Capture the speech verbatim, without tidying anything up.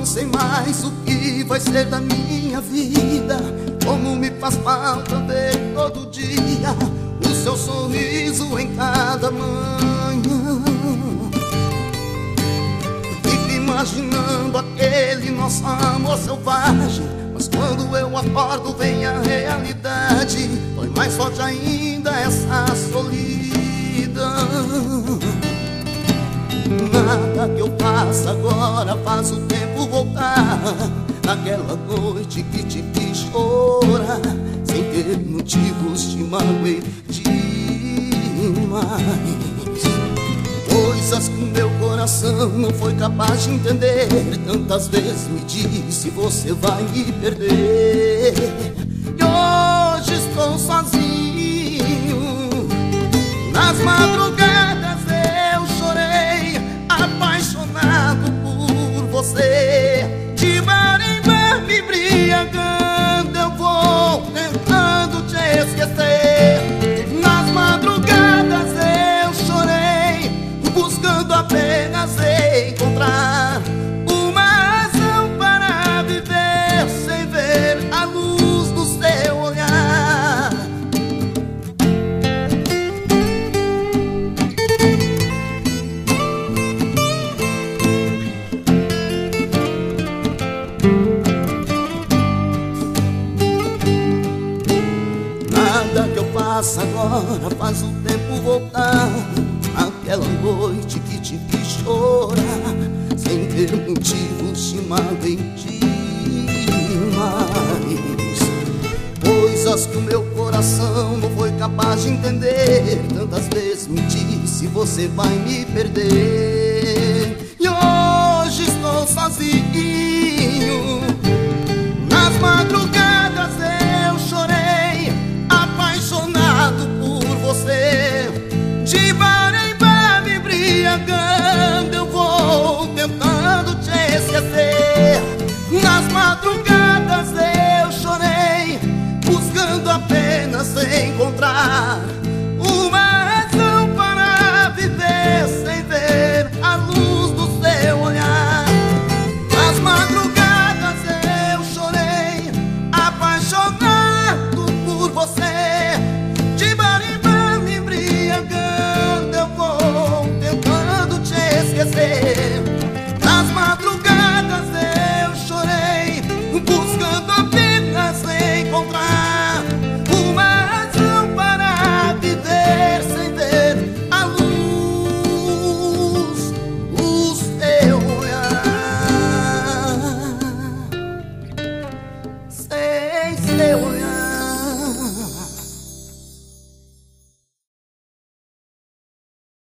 sei mais o que vai ser da minha vida. Como me faz falta ver todo dia o seu sorriso em cada manhã. Fico imaginando aquele nosso amor selvagem, mas quando eu acordo vem a realidade. Dói mais forte ainda essa solidão. Nada que eu faça agora faz o tempo voltar. Naquela noite que te fiz chorar, sem ter motivos te magoei demais. Coisas que o meu coração não foi capaz de entender. Tantas vezes me disse: você vai me perder. E hoje estou sozinho. Nas madrugadas eu chorei, apaixonado por você. De mar em mar me embriagando, eu vou tentando te esquecer. Nas madrugadas eu chorei, buscando apenas encontrar uma razão para viver sem ver a luz do seu olhar. Nada que eu faça agora faz o tempo voltar. Aquela noite que te fiz chorar, sem ter motivos te magoei demais. Coisas que o meu coração não foi capaz de entender. Tantas vezes me disse: você vai me perder.